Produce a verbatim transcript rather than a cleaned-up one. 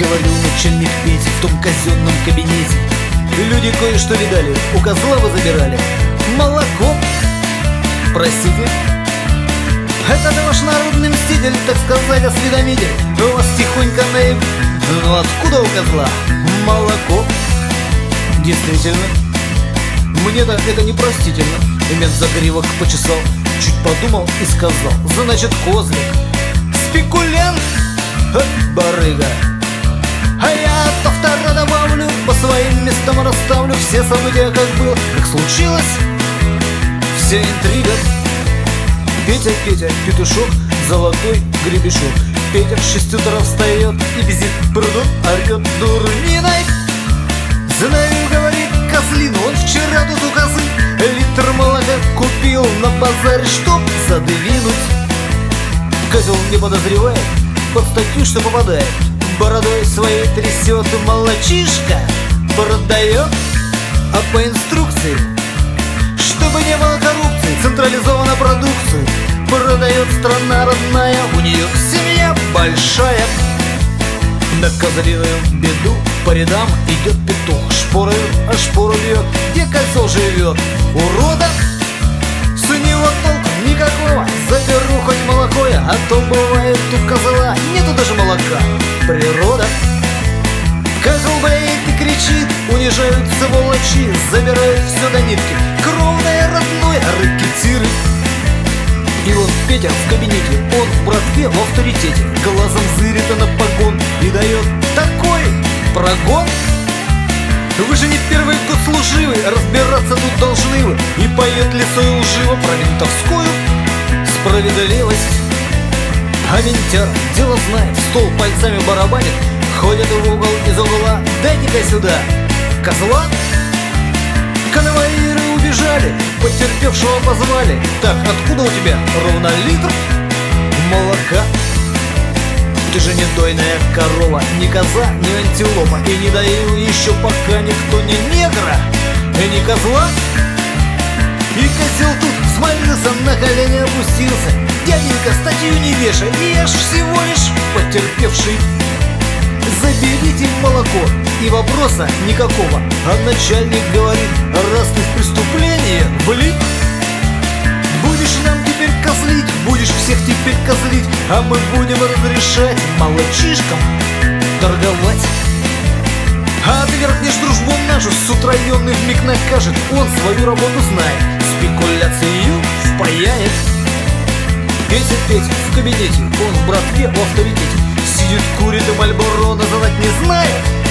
говорил начальник Пети в том казенном кабинете. Люди кое-что видали, у козла вы забирали молоко. Простите, это ваш народный мститель, так сказать, осведомитель. У вас тихонько наеб... Ну откуда у козла молоко? Действительно, мне-то это непростительно. И мент загривок почесал, чуть подумал и сказал: значит, козлик спекулянт, барыга. А я от автора добавлю, по своим местам расставлю все события, как было, как случилось, вся интрига. Петя, Петя, петушок, золотой гребешок. Петя в шесть утра встает и безит прудом, орет дурниной. Знаю, говорит козлин, он вчера тут у козы литр молока купил на базаре, чтоб задвинуть. Козел не подозревает, под статью что попадает, бородой своей трясет и молочишка продает. А по инструкции, чтобы не было коррупции, централизованно продукцию продает страна родная, у нее семья большая. На козлиную беду по рядам идет петух, шпорою, а шпору бьет, где козел живет. Урода, с него толку никакого, заберу хоть молоко я, а то бывает у козла нету даже молока. Природа. Козел блеет и кричит, унижают сволочи, забирают все до нитки, кровное родное рэкетиры. И вот Петя в кабинете, он в братве в авторитете, глазом зырит на погон и дает такой прогон. Вы же не первый год служивый, разбираться тут должны вы. И поет лицо и лживо про ментовскую справедливость. А ментяр дело знает, в стол пальцами барабанит, ходят в угол из угла, дайте-ка сюда козла. Конвоиры убежали, потерпевшего позвали. Так, откуда у тебя ровно литр молока? Ты же не дойная корова, ни коза, ни антилопа, и не доил еще пока никто ни негра, и ни козла. И козел тут взмолился, на колени опустился: дяденька, статью не вешай, я ж всего лишь потерпевший. Заберите молоко, и вопроса никакого. А начальник говорит: раз ты в преступление влип, будешь нам теперь козлить, будешь всех теперь козлить, а мы будем разрешать молочишкам торговать. А отвергнешь дружбу нашу, суд районный вмиг накажет, он свою работу знает, спекуляцию впаяет. Петя, Петя в кабинете, он в братве в авторитете, сидит, курит и Мальборо называть не знает.